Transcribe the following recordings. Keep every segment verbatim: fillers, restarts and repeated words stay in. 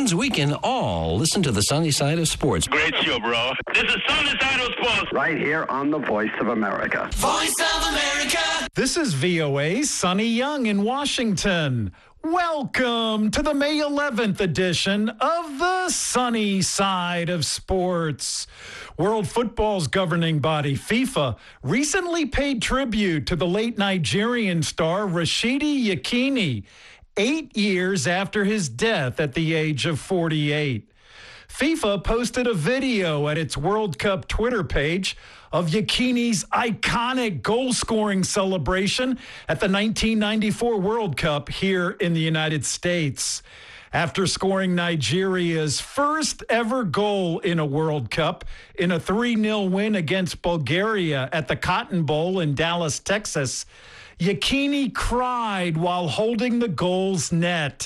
means we can all listen to the sunny side of sports. Great show, bro. This is Sunny Side of Sports. Right here on the Voice of America. Voice of America. This is V O A's Sonny Young in Washington. Welcome to the May eleventh edition of the Sunny Side of Sports. World Football's governing body, FIFA, recently paid tribute to the late Nigerian star Rashidi Yekini, eight years after his death at the age of forty-eight. FIFA posted a video at its World Cup Twitter page of Yekini's iconic goal-scoring celebration at the nineteen ninety-four World Cup here in the United States. After scoring Nigeria's first ever goal in a World Cup in a three nil win against Bulgaria at the Cotton Bowl in Dallas, Texas, Yekini cried while holding the goal's net.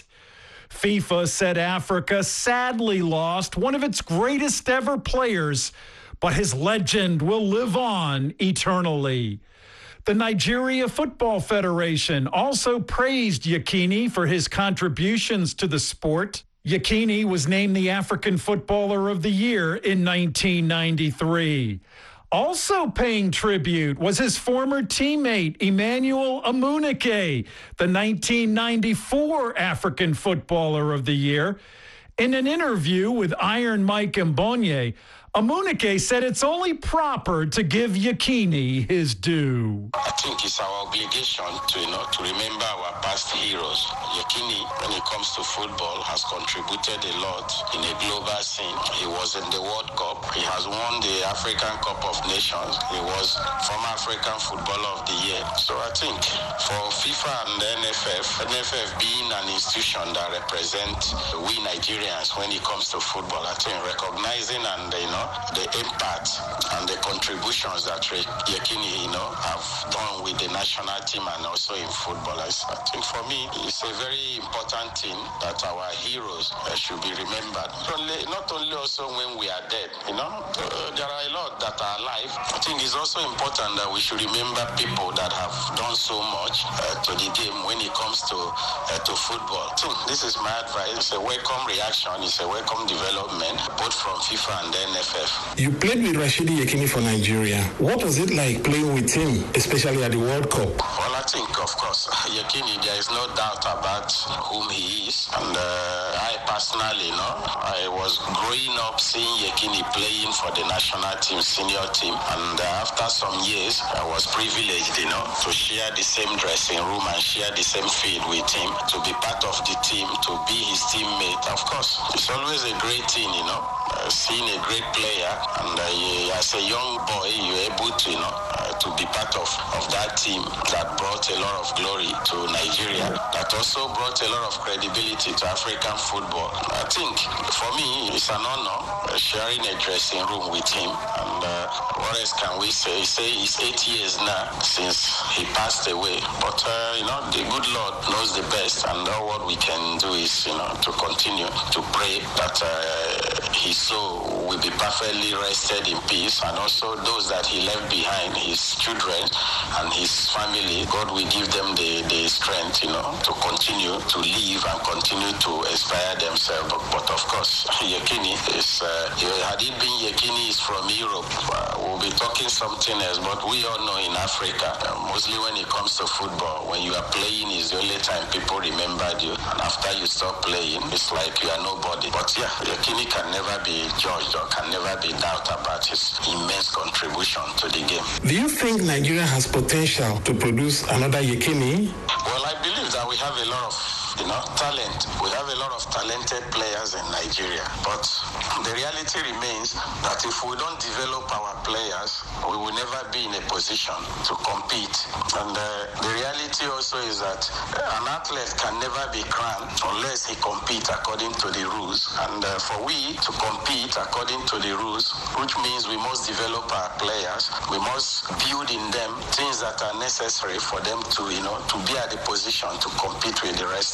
FIFA said Africa sadly lost one of its greatest ever players, but his legend will live on eternally. The Nigeria Football Federation also praised Yekini for his contributions to the sport. Yekini was named the African Footballer of the Year in nineteen ninety-three. Also paying tribute was his former teammate, Emmanuel Amunike, the nineteen ninety-four African Footballer of the Year. In an interview with Iron Mike Mbonye, Amunike said it's only proper to give Yekini his due. I think it's our obligation to, you know, to remember our past heroes. Yekini, when it comes to football, has contributed a lot in a global scene. He was in the World Cup. He has won the African Cup of Nations. He was former African Footballer of the Year. So I think for FIFA and the N F F, N F F being an institution that represents we Nigerians when it comes to football, I think recognizing and, you know, the impact and the contributions that Yekini, you know, have done with the national team and also in football. I think for me, it's a very important thing that our heroes uh, should be remembered. Not only, not only also when we are dead, you know, uh, there are a lot that are alive. I think it's also important that we should remember people that have done so much uh, to the game when it comes to uh, to football. I think this is my advice. It's a welcome reaction. It's a welcome development, both from FIFA and the N F F. You played with Rashidi Yekini for Nigeria. What was it like playing with him, especially at the World Cup? Well, I think, of course, Yekini, there is no doubt about whom he is. And uh, I personally, you know, I was growing up seeing Yekini playing for the national team, senior team. And uh, after some years, I was privileged, you know, to share the same dressing room and share the same field with him, to be part of the team, to be his teammate. Of course, it's always a great thing, you know, uh, seeing a great player, and uh, as a young boy, you're able to, you know, uh, to be part of, of that team that brought a lot of glory to Nigeria, that also brought a lot of credibility to African football. I think for me, it's an honor uh, sharing a dressing room with him. And uh, what else can we say? Say it's eight years now since he passed away. But uh, you know, the good Lord knows the best, and all what we can do is, you know, to continue to pray that uh, his soul will be perfectly rested in peace, and also those that he left behind, his children and his family, God will give them the, the strength, you know, to continue to live and continue to inspire themselves. But, but of course, Yekini is, uh, had it been Yekini is from Europe, uh, we'll be talking something else. But we all know in Africa, uh, mostly when it comes to football, when you are playing is the only time people remembered you. And after you stop playing, it's like you are nobody. But yeah, Yekini can never be judged or can never be doubt about his immense contribution to the game. Do you think Nigeria has potential to produce another Yekini? Well, I believe that we have a lot of, you know, talent. We have a lot of talented players in Nigeria. But the reality remains that if we don't develop our players, we will never be in a position to compete. And uh, the reality also is that an athlete can never be crowned unless he competes according to the rules. And uh, for we to compete according to the rules, which means we must develop our players, we must build in them things that are necessary for them to, you know, to be at the position to compete with the rest of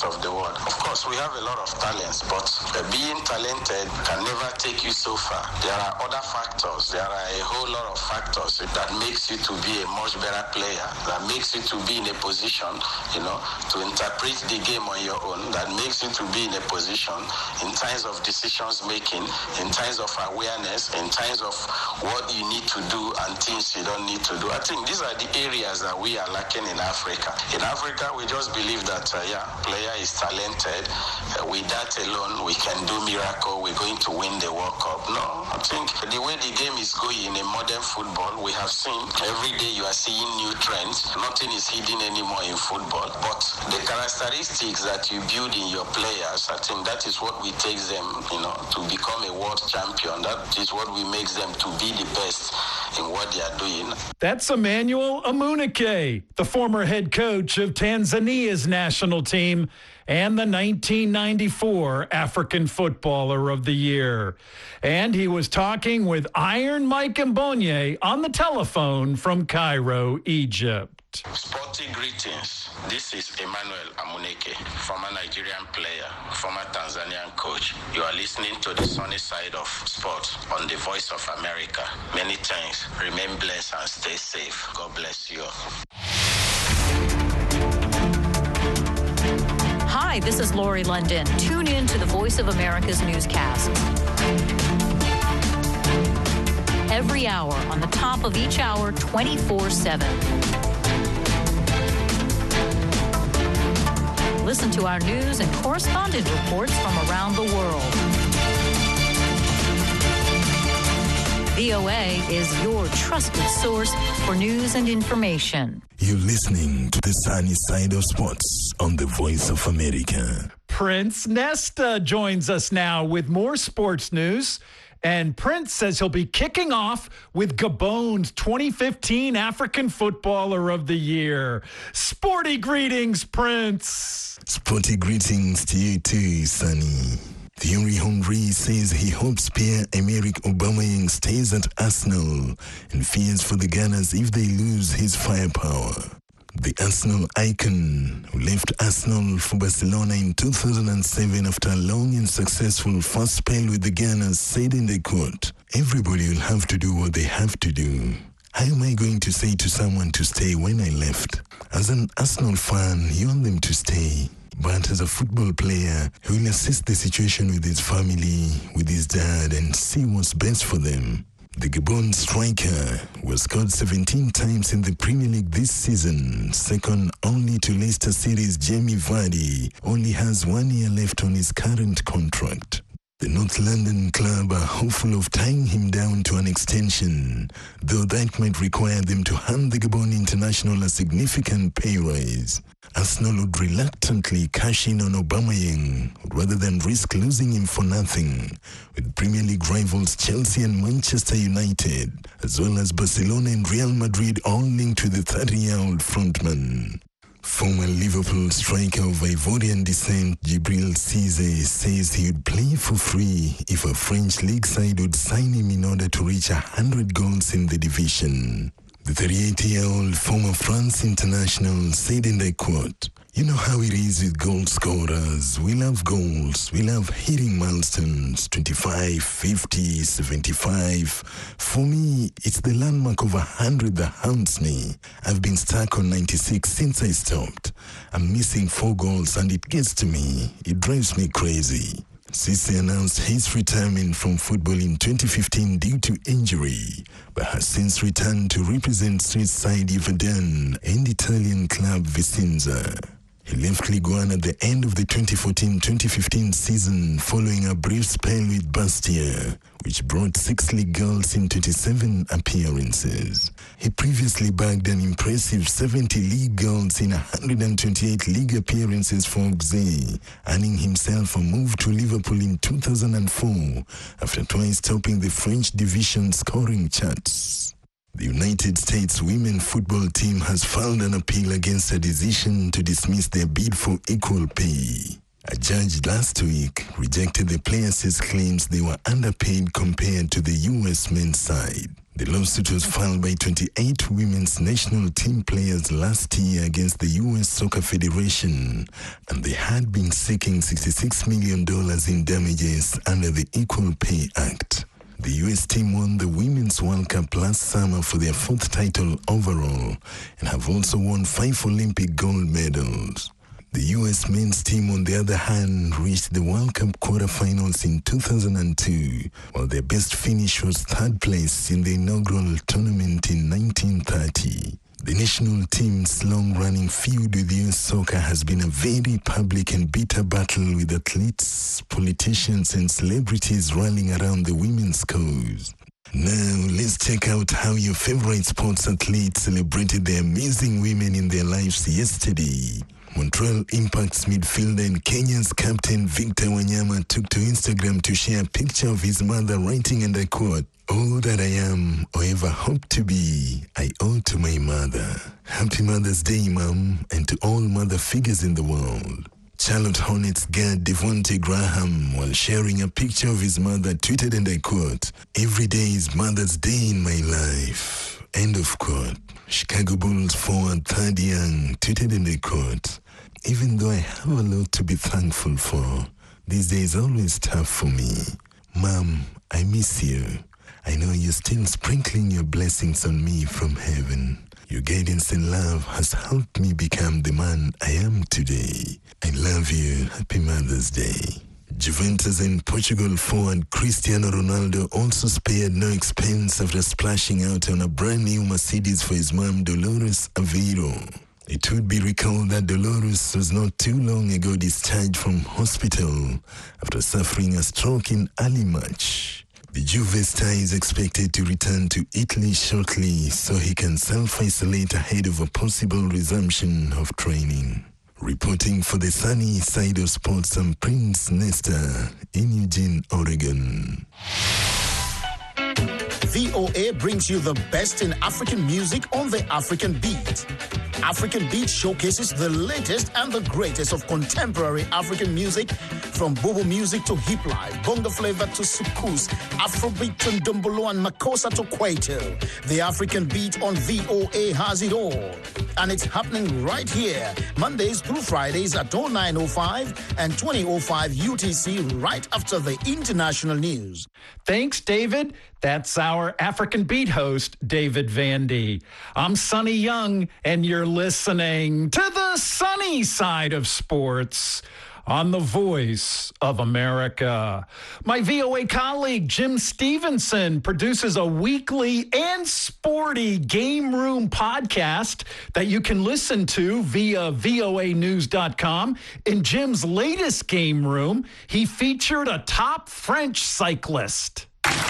of the world. Of course, we have a lot of talents, but uh, being talented can never take you so far. There are other factors. There are a whole lot of factors that makes you to be a much better player, that makes you to be in a position, you know, to interpret the game on your own, that makes you to be in a position in times of decisions making, in times of awareness, in times of what you need to do and things you don't need to do. I think these are the areas that we are lacking in Africa. In Africa, we just believe that, uh, yeah, player is talented. Uh, with that alone, we can do miracle. We're going to win the World Cup. No, I think the way the game is going in modern football, we have seen every day you are seeing new trends. Nothing is hidden anymore in football. But the characteristics that you build in your players, I think that is what we take them, you know, to become a world champion. That is what we make them to be the best in what they are doing. That's Emmanuel Amunike, the former head coach of Tanzania's national team and the nineteen ninety-four African Footballer of the Year. And he was talking with Iron Mike Mbonye on the telephone from Cairo, Egypt. Sporting greetings. This is Emmanuel Amunike, former Nigerian player, former Tanzanian coach. You are listening to the sunny side of sports on the Voice of America. Many thanks. Remain blessed and stay safe. God bless you. Hi, this is Lori London. Tune in to the Voice of America's newscast. Every hour, on the top of each hour, twenty-four seven. Listen to our news and correspondent reports from around the world. V O A is your trusted source for news and information. You're listening to the sunny side of sports on the Voice of America. Prince Nesta joins us now with more sports news. And Prince says he'll be kicking off with Gabon's twenty fifteen African Footballer of the Year. Sporty greetings, Prince. Sporty greetings to you too, Sonny. Thierry Henry says he hopes Pierre-Emerick Aubameyang stays at Arsenal and fears for the Gunners if they lose his firepower. The Arsenal icon, who left Arsenal for Barcelona in two thousand seven after a long and successful first spell with the Gunners, said in the quote, "Everybody will have to do what they have to do. How am I going to say to someone to stay when I left? As an Arsenal fan, you want them to stay. But as a football player, he will assess the situation with his family, with his dad, and see what's best for them." The Gabon striker was scored seventeen times in the Premier League this season, second only to Leicester City's Jamie Vardy, only has one year left on his current contract. The North London club are hopeful of tying him down to an extension, though that might require them to hand the Gabon international a significant pay raise. Arsenal would reluctantly cash in on Aubameyang rather than risk losing him for nothing, with Premier League rivals Chelsea and Manchester United, as well as Barcelona and Real Madrid all linked to the thirty-year-old frontman. Former Liverpool striker of Ivorian descent Djibril Cissé says he would play for free if a French league side would sign him in order to reach one hundred goals in the division. The thirty-eight-year-old former France international said in the quote, "You know how it is with goal scorers. We love goals. We love hitting milestones, twenty-five, fifty, seventy-five. For me, it's the landmark of one hundred that haunts me. I've been stuck on ninety-six since I stopped. I'm missing four goals and it gets to me. It drives me crazy." Cissé announced his retirement from football in twenty fifteen due to injury, but has since returned to represent street side Iverdun and Italian club Vicenza. He left Ligue one at the end of the twenty fourteen twenty fifteen season following a brief spell with Bastia, which brought six league goals in twenty-seven appearances. He previously bagged an impressive seventy league goals in one hundred twenty-eight league appearances for Auxerre, earning himself a move to Liverpool in two thousand four after twice topping the French division scoring charts. The United States women football team has filed an appeal against a decision to dismiss their bid for equal pay. A judge last week rejected the players' claims they were underpaid compared to the U S men's side. The lawsuit was filed by twenty-eight women's national team players last year against the U S Soccer Federation, and they had been seeking sixty-six million dollars in damages under the Equal Pay Act. The U S team won the Women's World Cup last summer for their fourth title overall and have also won five Olympic gold medals. The U S men's team, on the other hand, reached the World Cup quarterfinals in two thousand two, while their best finish was third place in the inaugural tournament in nineteen thirty. The national team's long-running feud with U S soccer has been a very public and bitter battle, with athletes, politicians, and celebrities rallying around the women's cause. Now, let's check out how your favorite sports athletes celebrated the amazing women in their lives yesterday. Montreal Impact's midfielder and Kenya's captain Victor Wanyama took to Instagram to share a picture of his mother writing, and I quote, "All that I am or ever hope to be, I owe to my mother. Happy Mother's Day, Mom, and to all mother figures in the world." Charlotte Hornets guard Devontae Graham, while sharing a picture of his mother, tweeted, and I quote, "Every day is Mother's Day in my life." End of quote. Chicago Bulls forward Thad Young tweeted, and I quote, "Even though I have a lot to be thankful for, these days always tough for me. Mom, I miss you. I know you're still sprinkling your blessings on me from heaven. Your guidance and love has helped me become the man I am today. I love you. Happy Mother's Day." Juventus and Portugal forward Cristiano Ronaldo also spared no expense after splashing out on a brand new Mercedes for his mom, Dolores Aveiro. It would be recalled that Dolores was not too long ago discharged from hospital after suffering a stroke in early March. The Juve star is expected to return to Italy shortly so he can self-isolate ahead of a possible resumption of training. Reporting for the sunny side of sports, I'm Prince Nesta in Eugene, Oregon. V O A brings you the best in African music on the African Beat. African Beat showcases the latest and the greatest of contemporary African music, from Bobo music to hip life, bongo flavor to soukous, Afrobeat to Ndombolo and Makossa to Kwaito. The African Beat on V O A has it all. And it's happening right here, Mondays through Fridays at oh nine oh five and twenty oh five U T C, right after the international news. Thanks, David. That's our African Beat host, David Vandy. I'm Sonny Young, and you're listening to the sunny side of sports on the Voice of America. My V O A colleague, Jim Stevenson, produces a weekly and sporty Game Room podcast that you can listen to via V O A news dot com. In Jim's latest Game Room, he featured a top French cyclist.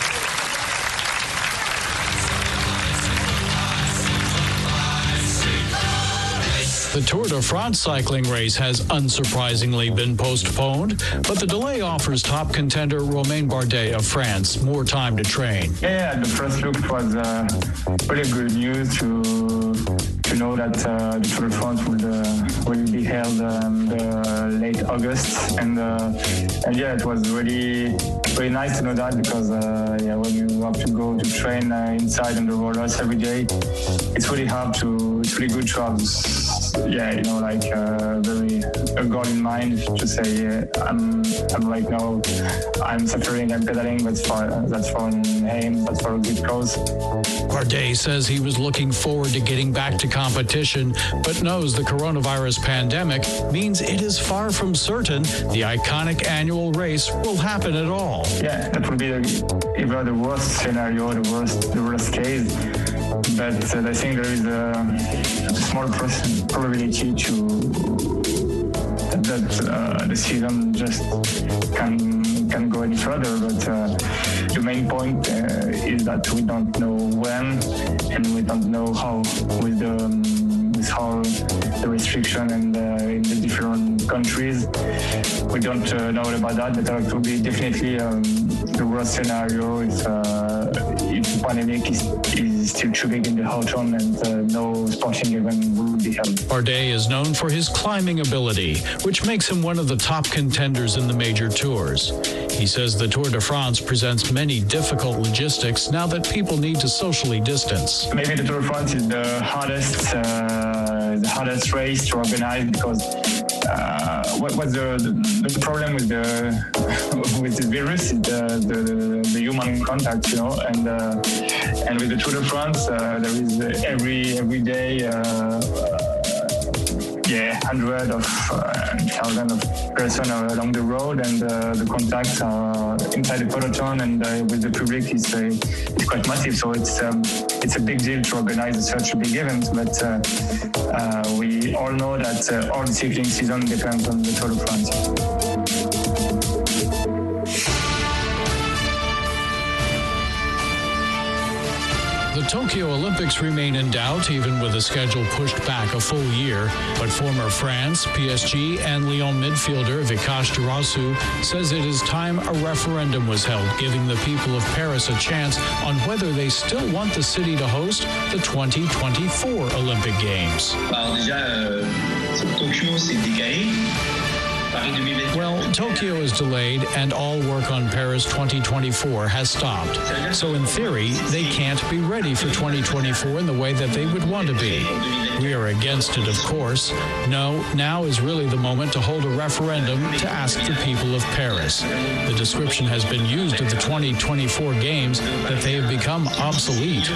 The Tour de France cycling race has unsurprisingly been postponed, but the delay offers top contender Romain Bardet of France more time to train. Yeah, the first look was uh, really good news to to know that uh, the Tour de France will uh, will be held um, the late August, and uh, and yeah, it was really really nice to know that, because uh, yeah, when you have to go to train uh, inside on the rollers every day, it's really hard to. It's really good to have. Yeah, you know, like uh, very a goal in mind to say uh, I'm I'm right now I'm suffering, I'm pedaling. That's for that's for an aim. That's for a good cause. Bardet says he was looking forward to getting back to competition, but knows the coronavirus pandemic means it is far from certain the iconic annual race will happen at all. Yeah, that would be either the worst scenario, the worst the worst case. But uh, I think there is a small probability to that uh, the season just can can go any further. But uh, the main point uh, is that we don't know when, and we don't know how with the um, with how the restriction and uh, in the different countries. We don't uh, know about that, but it will be definitely um, the worst scenario if uh, if the pandemic is, is still too big in the autumn and uh, no sport sporting event will be held. Bardet is known for his climbing ability, which makes him one of the top contenders in the major tours. He says the Tour de France presents many difficult logistics now that people need to socially distance. Maybe the Tour de France is the hardest, uh, the hardest race to organize because uh, what was the, the, the problem with the with the virus is the, the, the human contact, you know, and uh, and with the Tour de France uh, there is uh, every every day. Uh, uh, Yeah, hundreds of uh, thousands of persons are along the road, and uh, the contacts are inside the peloton and uh, with the public is uh, it's quite massive. So it's um, it's a big deal to organize such a big event. But uh, uh, we all know that uh, all the cycling season depends on the Tour de France. The Tokyo Olympics remain in doubt, even with the schedule pushed back a full year. But former France, P S G, and Lyon midfielder Vikash Darasu says it is time a referendum was held, giving the people of Paris a chance on whether they still want the city to host the twenty twenty-four Olympic Games. Alors déjà, euh, Tokyo s'est décalé. Well, Tokyo is delayed and all work on Paris twenty twenty-four has stopped. So in theory, they can't be ready for twenty twenty-four in the way that they would want to be. We are against it, of course. No, now is really the moment to hold a referendum to ask the people of Paris. The description has been used of the twenty twenty-four games that they have become obsolete.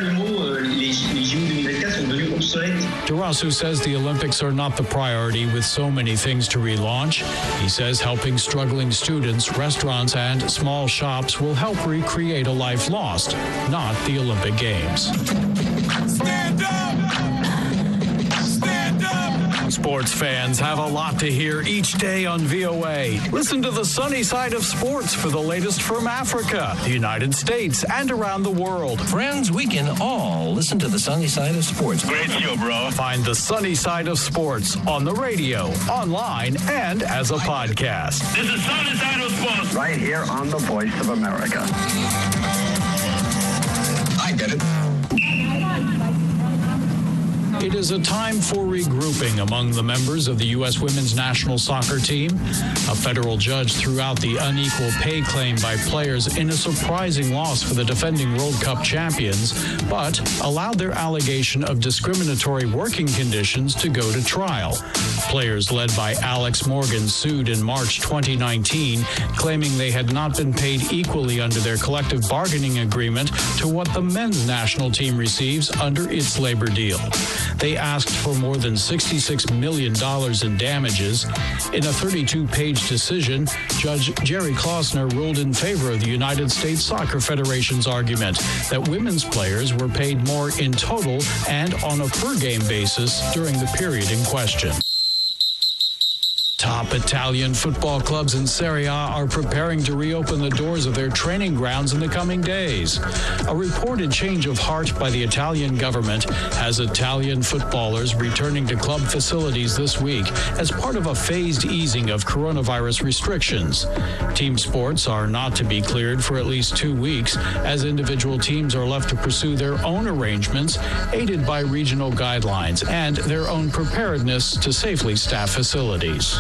Darasu says the Olympics are not the priority with so many things to relaunch. He says helping struggling students, restaurants, and small shops will help recreate a life lost, not the Olympic Games. Stand up! Stand up! Sports fans have a lot to hear each day on V O A. Listen to the sunny side of sports for the latest from Africa, the United States, and around the world. Friends, we can all listen to the sunny side of sports. Great show, bro. Find the sunny side of sports on the radio, online, and as a podcast. This is Sunny Side of Sports. Right here on the Voice of America. I get it. It is a time for regrouping among the members of the U S women's national soccer team. A federal judge threw out the unequal pay claim by players in a surprising loss for the defending World Cup champions, but allowed their allegation of discriminatory working conditions to go to trial. Players led by Alex Morgan sued in March twenty nineteen, claiming they had not been paid equally under their collective bargaining agreement to what the men's national team receives under its labor deal. They asked for more than sixty-six million dollars in damages. In a thirty-two page decision, Judge Jerry Klausner ruled in favor of the United States Soccer Federation's argument that women's players were paid more in total and on a per-game basis during the period in question. Top Italian football clubs in Serie A are preparing to reopen the doors of their training grounds in the coming days. A reported change of heart by the Italian government has Italian footballers returning to club facilities this week as part of a phased easing of coronavirus restrictions. Team sports are not to be cleared for at least two weeks, as individual teams are left to pursue their own arrangements, aided by regional guidelines and their own preparedness to safely staff facilities.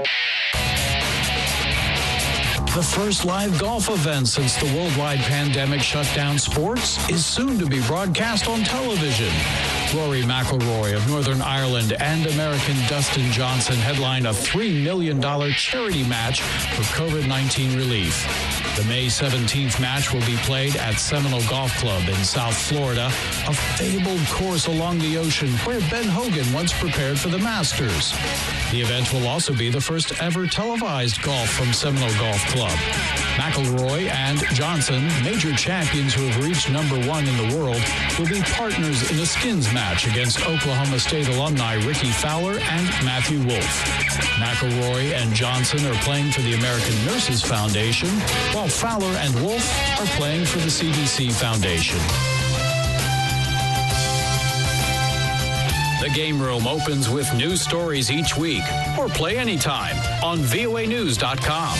The first live golf event since the worldwide pandemic shut down sports is soon to be broadcast on television. Rory McIlroy of Northern Ireland and American Dustin Johnson headline a three million dollars charity match for COVID nineteen relief. The May seventeenth match will be played at Seminole Golf Club in South Florida, a fabled course along the ocean where Ben Hogan once prepared for the Masters. The event will also be the first ever televised golf from Seminole Golf Club. McIlroy and Johnson, major champions who have reached number one in the world, will be partners in a skins match against Oklahoma State alumni Ricky Fowler and Matthew Wolff. McIlroy and Johnson are playing for the American Nurses Foundation, while Fowler and Wolff are playing for the C D C Foundation. The Game Room opens with news stories each week, or play anytime on V O A news dot com.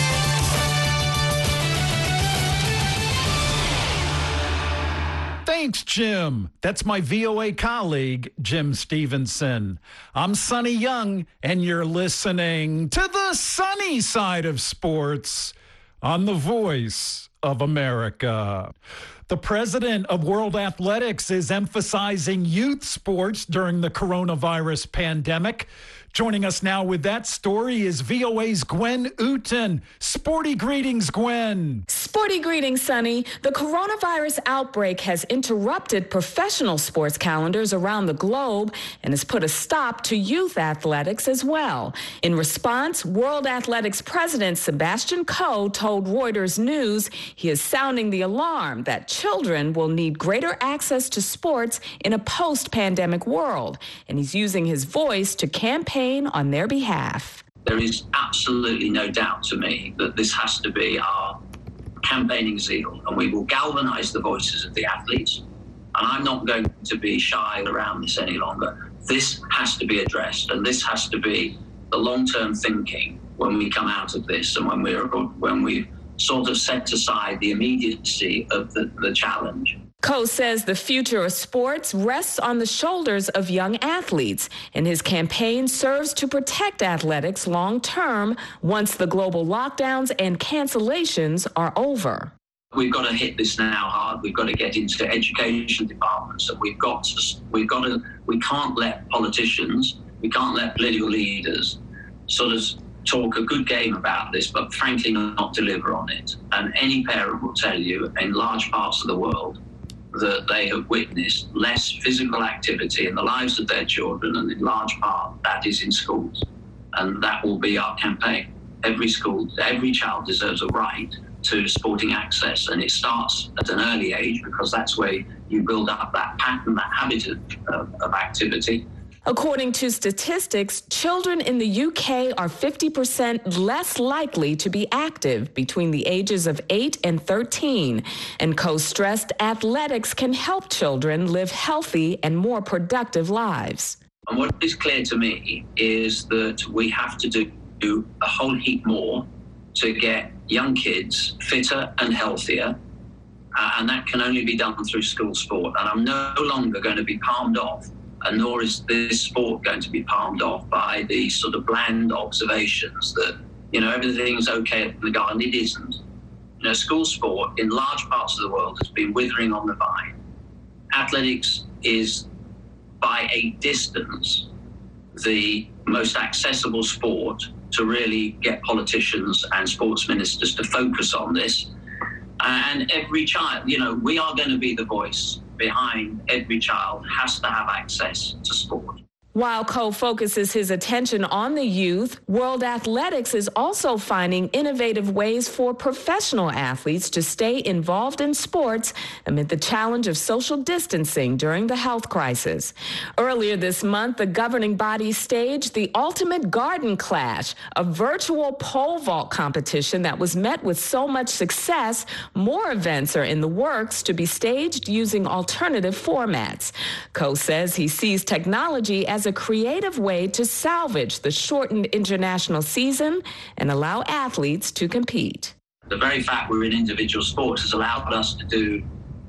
Thanks, Jim. That's my V O A colleague, Jim Stevenson. I'm Sonny Young, and you're listening to the sunny side of sports on the Voice of America. The president of World Athletics is emphasizing youth sports during the coronavirus pandemic. Joining us now with that story is V O A's Gwen Uten. Sporty greetings, Gwen. Sporty greetings, Sonny. The coronavirus outbreak has interrupted professional sports calendars around the globe and has put a stop to youth athletics as well. In response, World Athletics President Sebastian Coe told Reuters News he is sounding the alarm that children will need greater access to sports in a post-pandemic world, and he's using his voice to campaign on their behalf. There is absolutely no doubt to me that this has to be our campaigning zeal, and we will galvanize the voices of the athletes. And I'm not going to be shy around this any longer. This has to be addressed, and this has to be the long-term thinking when we come out of this, and when we're when we've sort of set aside the immediacy of the, the challenge. Coe says the future of sports rests on the shoulders of young athletes, and his campaign serves to protect athletics long term once the global lockdowns and cancellations are over. We've got to hit this now hard. We've got to get into education departments, and we've got to, we've got to, we can't let politicians, we can't let political leaders sort of talk a good game about this, but frankly not deliver on it. And any parent will tell you in large parts of the world that they have witnessed less physical activity in the lives of their children, and in large part that is in schools. And that will be our campaign. Every school, every child deserves a right to sporting access, and it starts at an early age because that's where you build up that pattern, that habit of, of, of activity. According to statistics, children in the U K are fifty percent less likely to be active between the ages of eight and thirteen. And Coe stressed athletics can help children live healthy and more productive lives. And what is clear to me is that we have to do a whole heap more to get young kids fitter and healthier. Uh, and that can only be done through school sport. And I'm no longer going to be palmed off, and nor is this sport going to be palmed off by the sort of bland observations that, you know, everything's okay at the Garden. It isn't. You know, school sport in large parts of the world has been withering on the vine. Athletics is, by a distance, the most accessible sport to really get politicians and sports ministers to focus on this. And every child, you know, we are going to be the voice behind every child has to have access to sport. While Coe focuses his attention on the youth, World Athletics is also finding innovative ways for professional athletes to stay involved in sports amid the challenge of social distancing during the health crisis. Earlier this month, the governing body staged the Ultimate Garden Clash, a virtual pole vault competition that was met with so much success, more events are in the works to be staged using alternative formats. Coe says he sees technology as a creative way to salvage the shortened international season and allow athletes to compete. The very fact we're in individual sports has allowed us to do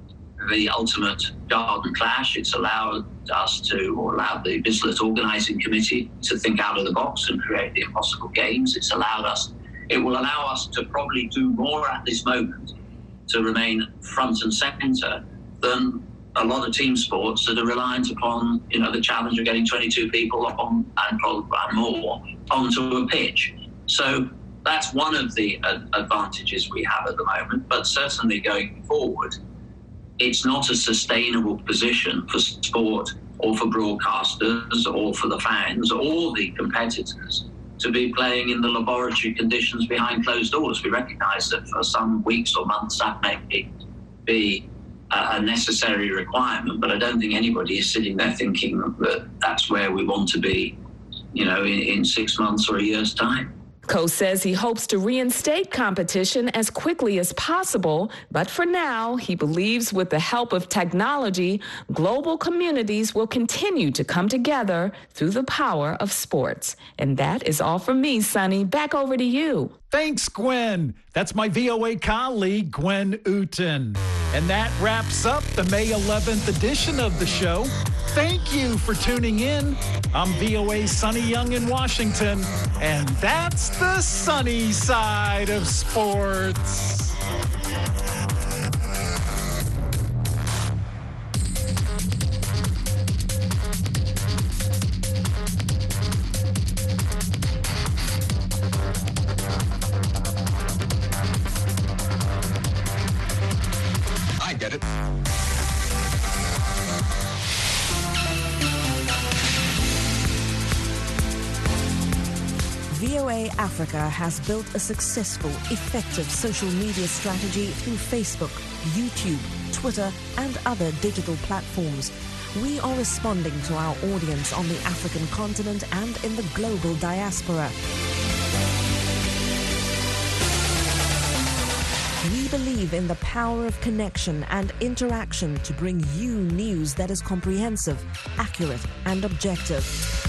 the Ultimate Garden Clash. It's allowed us to, or allowed the Bislett Organising Committee to think out of the box and create the Impossible Games. It's allowed us, it will allow us to probably do more at this moment to remain front and centre than a lot of team sports that are reliant upon, you know, the challenge of getting twenty-two people on and more onto a pitch. So that's one of the uh, advantages we have at the moment. But certainly going forward, it's not a sustainable position for sport or for broadcasters or for the fans or the competitors to be playing in the laboratory conditions behind closed doors. We recognise that for some weeks or months that may be a necessary requirement, but I don't think anybody is sitting there thinking that that's where we want to be, you know, in, in six months or a year's time. Coe says he hopes to reinstate competition as quickly as possible, but for now, he believes with the help of technology, global communities will continue to come together through the power of sports. And that is all from me, Sonny. Back over to you. Thanks, Gwen. That's my V O A colleague, Gwen Uten. And that wraps up the May eleventh edition of the show. Thank you for tuning in. I'm V O A's Sonny Young in Washington, and that's the sunny side of sports. I get it. V O A Africa has built a successful, effective social media strategy through Facebook, YouTube, Twitter, and other digital platforms. We are responding to our audience on the African continent and in the global diaspora. We believe in the power of connection and interaction to bring you news that is comprehensive, accurate, and objective.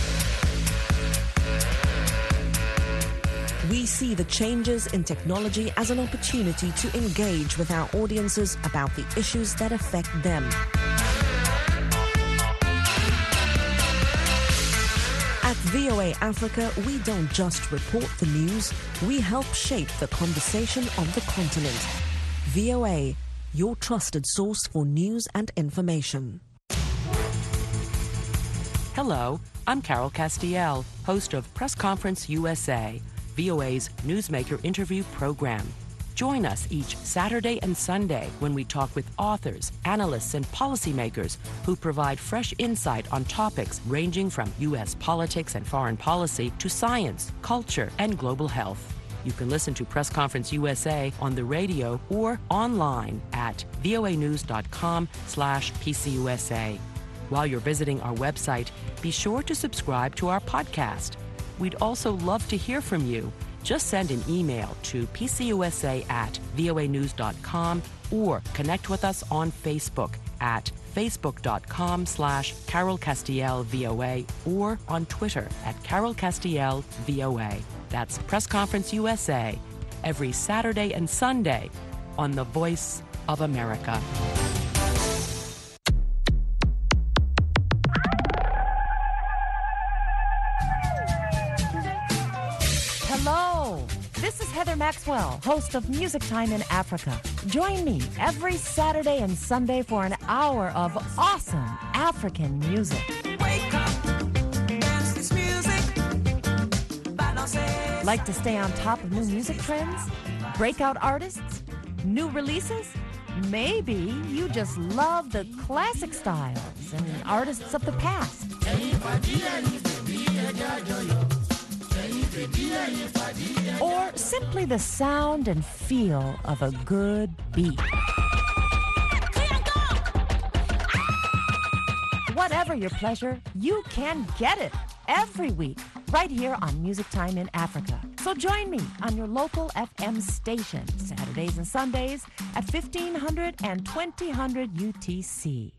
We see the changes in technology as an opportunity to engage with our audiences about the issues that affect them. At V O A Africa, we don't just report the news, we help shape the conversation on the continent. V O A, your trusted source for news and information. Hello, I'm Carol Castiel, host of Press Conference U S A, V O A's Newsmaker interview program. Join us each Saturday and Sunday when we talk with authors, analysts, and policymakers who provide fresh insight on topics ranging from U S politics and foreign policy to science, culture, and global health. You can listen to Press Conference U S A on the radio or online at voanews.com slash PCUSA. While you're visiting our website, be sure to subscribe to our podcast. We'd also love to hear from you. Just send an email to pcusa at voanews dot com or connect with us on Facebook at facebook.com slash Carol Castiel VOA or on Twitter at Carol Castiel VOA. That's Press Conference U S A every Saturday and Sunday on The Voice of America. Hello, this is Heather Maxwell, host of Music Time in Africa. Join me every Saturday and Sunday for an hour of awesome African music. Wake up, dance this music. Like to stay on top of new music trends? Breakout artists? New releases? Maybe you just love the classic styles and artists of the past. Or simply the sound and feel of a good beat. Whatever your pleasure, you can get it every week right here on Music Time in Africa. So join me on your local F M station Saturdays and Sundays at fifteen hundred and twenty hundred U T C.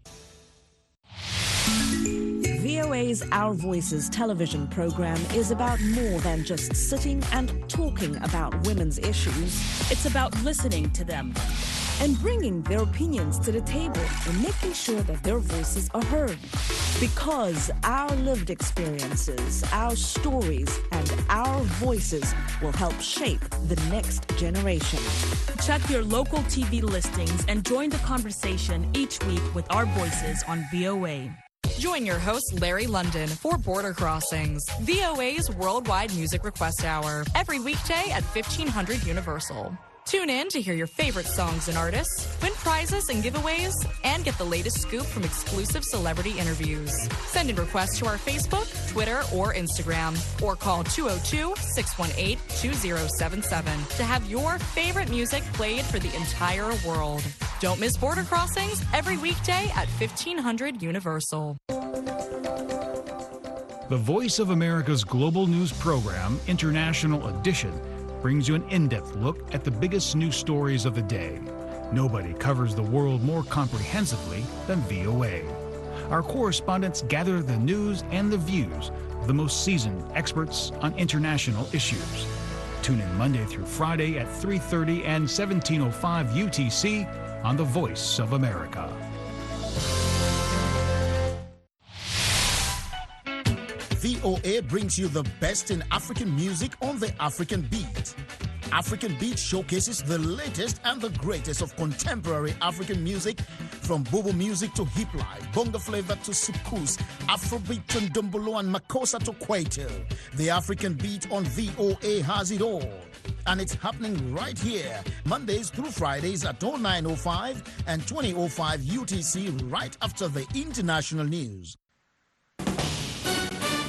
V O A's Our Voices television program is about more than just sitting and talking about women's issues. It's about listening to them and bringing their opinions to the table and making sure that their voices are heard. Because our lived experiences, our stories, and our voices will help shape the next generation. Check your local T V listings and join the conversation each week with our voices on V O A. Join your host, Larry London, for Border Crossings, V O A's Worldwide Music Request Hour, every weekday at fifteen hundred Universal. Tune in to hear your favorite songs and artists, win prizes and giveaways, and get the latest scoop from exclusive celebrity interviews. Send in requests to our Facebook, Twitter, or Instagram, or call two oh two, six one eight, two oh seven seven to have your favorite music played for the entire world. Don't miss Border Crossings every weekday at fifteen hundred Universal. The Voice of America's global news program, International Edition, brings you an in-depth look at the biggest news stories of the day. Nobody covers the world more comprehensively than V O A. Our correspondents gather the news and the views of the most seasoned experts on international issues. Tune in Monday through Friday at three thirty and seventeen oh five U T C on the Voice of America. V O A brings you the best in African music on the African Beat. African Beat showcases the latest and the greatest of contemporary African music, from Bobo music to hip life, bongo flavor to soukous, Afrobeat to Ndombolo and Makossa to Kwaito. The African Beat on V O A has it all. And it's happening right here, Mondays through Fridays at oh nine oh five and twenty oh five U T C, right after the international news.